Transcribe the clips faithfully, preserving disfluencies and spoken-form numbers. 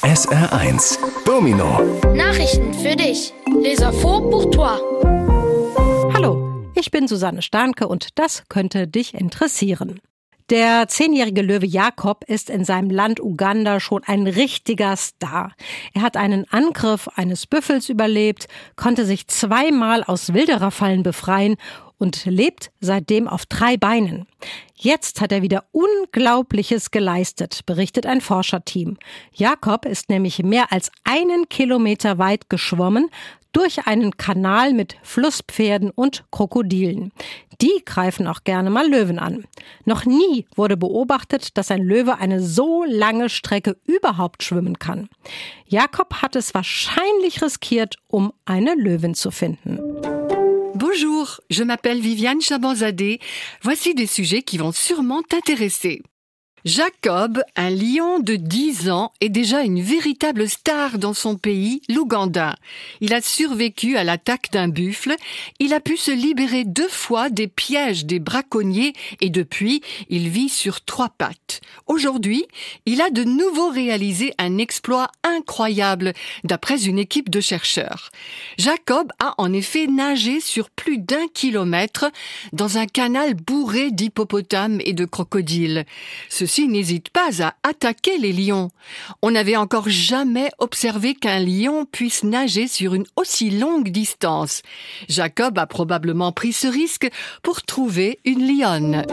S R eins Domino. Nachrichten für dich. Les infos pour toi. Hallo, ich bin Susanne Starnke und das könnte dich interessieren. Der zehnjährige Löwe Jakob ist in seinem Land Uganda schon ein richtiger Star. Er hat einen Angriff eines Büffels überlebt, konnte sich zweimal aus Wildererfallen befreien und lebt seitdem auf drei Beinen. Jetzt hat er wieder Unglaubliches geleistet, berichtet ein Forscherteam. Jakob ist nämlich mehr als einen Kilometer weit geschwommen durch einen Kanal mit Flusspferden und Krokodilen. Die greifen auch gerne mal Löwen an. Noch nie wurde beobachtet, dass ein Löwe eine so lange Strecke überhaupt schwimmen kann. Jakob hat es wahrscheinlich riskiert, um eine Löwin zu finden. Bonjour, je m'appelle Viviane Chabanzadeh. Voici des sujets qui vont sûrement t'intéresser. Jacob, un lion de dix ans, est déjà une véritable star dans son pays, l'Ouganda. Il a survécu à l'attaque d'un buffle, il a pu se libérer deux fois des pièges des braconniers et depuis, il vit sur trois pattes. Aujourd'hui, il a de nouveau réalisé un exploit incroyable, d'après une équipe de chercheurs. Jacob a en effet nagé sur plus d'un kilomètre dans un canal bourré d'hippopotames et de crocodiles. Ceci n'hésite pas à attaquer les lions. On n'avait encore jamais observé qu'un lion puisse nager sur une aussi longue distance. Jacob a probablement pris ce risque pour trouver une lionne.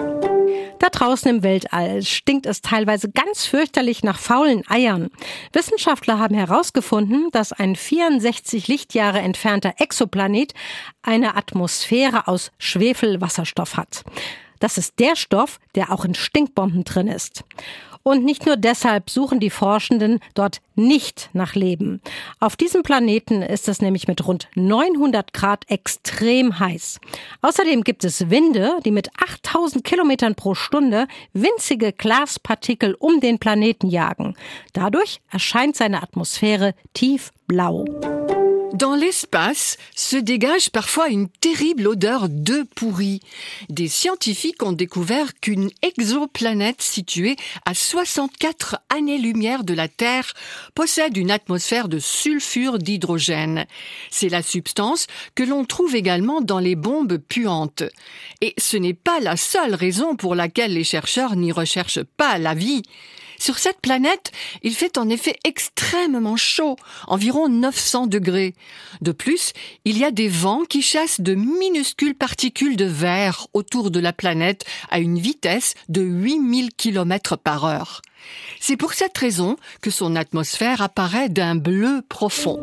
Da draußen im Weltall stinkt es teilweise ganz fürchterlich nach faulen Eiern. Wissenschaftler haben herausgefunden, dass ein vierundsechzig Lichtjahre entfernter Exoplanet eine Atmosphäre aus Schwefelwasserstoff hat. Das ist der Stoff, der auch in Stinkbomben drin ist. Und nicht nur deshalb suchen die Forschenden dort nicht nach Leben. Auf diesem Planeten ist es nämlich mit rund neunhundert Grad extrem heiß. Außerdem gibt es Winde, die mit achttausend Kilometern pro Stunde winzige Glaspartikel um den Planeten jagen. Dadurch erscheint seine Atmosphäre tiefblau. Dans l'espace se dégage parfois une terrible odeur d'œufs pourris. Des scientifiques ont découvert qu'une exoplanète située à soixante-quatre années-lumière de la Terre possède une atmosphère de sulfure d'hydrogène. C'est la substance que l'on trouve également dans les bombes puantes. Et ce n'est pas la seule raison pour laquelle les chercheurs n'y recherchent pas la vie. Sur cette planète, il fait en effet extrêmement chaud, environ neuf cents degrés. De plus, il y a des vents qui chassent de minuscules particules de verre autour de la planète à une vitesse de huit mille kilomètres par heure. C'est pour cette raison que son atmosphère apparaît d'un bleu profond.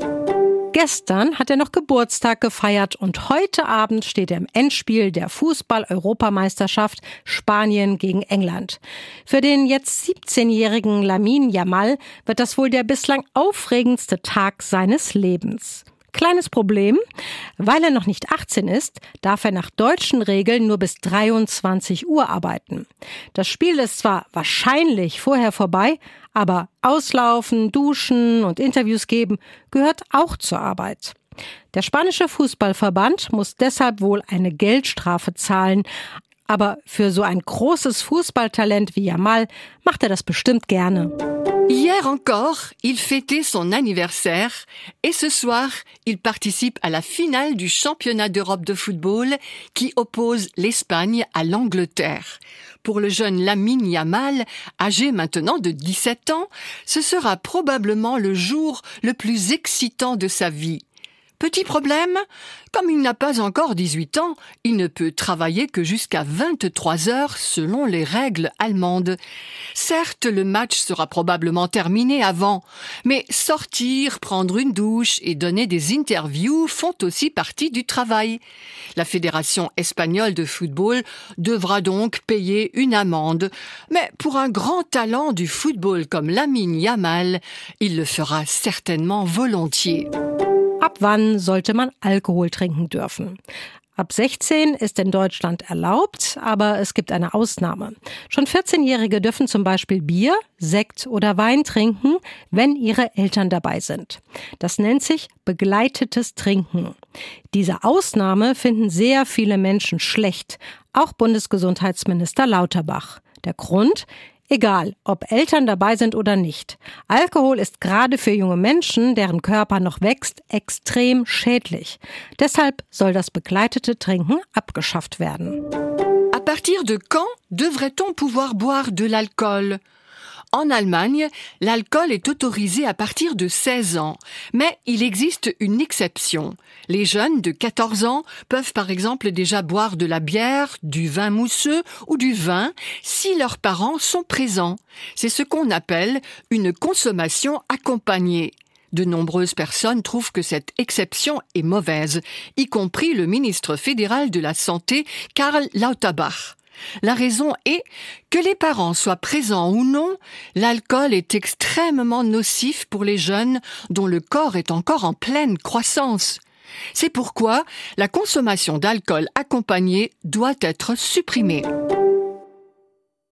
Gestern hat er noch Geburtstag gefeiert und heute Abend steht er im Endspiel der Fußball-Europameisterschaft Spanien gegen England. Für den jetzt siebzehnjährigen Lamine Yamal wird das wohl der bislang aufregendste Tag seines Lebens. Kleines Problem, weil er noch nicht achtzehn ist, darf er nach deutschen Regeln nur bis dreiundzwanzig Uhr arbeiten. Das Spiel ist zwar wahrscheinlich vorher vorbei, aber auslaufen, duschen und Interviews geben gehört auch zur Arbeit. Der spanische Fußballverband muss deshalb wohl eine Geldstrafe zahlen, aber für so ein großes Fußballtalent wie Yamal macht er das bestimmt gerne. Hier encore, il fêtait son anniversaire et ce soir, il participe à la finale du championnat d'Europe de football qui oppose l'Espagne à l'Angleterre. Pour le jeune Lamine Yamal, âgé maintenant de dix-sept ans, ce sera probablement le jour le plus excitant de sa vie. Petit problème, comme il n'a pas encore dix-huit ans, il ne peut travailler que jusqu'à vingt-trois heures selon les règles allemandes. Certes, le match sera probablement terminé avant, mais sortir, prendre une douche et donner des interviews font aussi partie du travail. La Fédération espagnole de football devra donc payer une amende, mais pour un grand talent du football comme Lamine Yamal, il le fera certainement volontiers. Ab wann sollte man Alkohol trinken dürfen? Ab sechzehn ist in Deutschland erlaubt, aber es gibt eine Ausnahme. Schon vierzehnjährige dürfen zum Beispiel Bier, Sekt oder Wein trinken, wenn ihre Eltern dabei sind. Das nennt sich begleitetes Trinken. Diese Ausnahme finden sehr viele Menschen schlecht, auch Bundesgesundheitsminister Lauterbach. Der Grund? Egal, ob Eltern dabei sind oder nicht. Alkohol ist gerade für junge Menschen, deren Körper noch wächst, extrem schädlich. Deshalb soll das begleitete Trinken abgeschafft werden. À partir de quand devrait-on pouvoir boire de l'alcool ? En Allemagne, l'alcool est autorisé à partir de seize ans, mais il existe une exception. Les jeunes de quatorze ans peuvent par exemple déjà boire de la bière, du vin mousseux ou du vin si leurs parents sont présents. C'est ce qu'on appelle une consommation accompagnée. De nombreuses personnes trouvent que cette exception est mauvaise, y compris le ministre fédéral de la Santé, Karl Lauterbach. La raison est que les parents soient présents ou non, l'alcool est extrêmement nocif pour les jeunes dont le corps est encore en pleine croissance. C'est pourquoi la consommation d'alcool accompagnée doit être supprimée.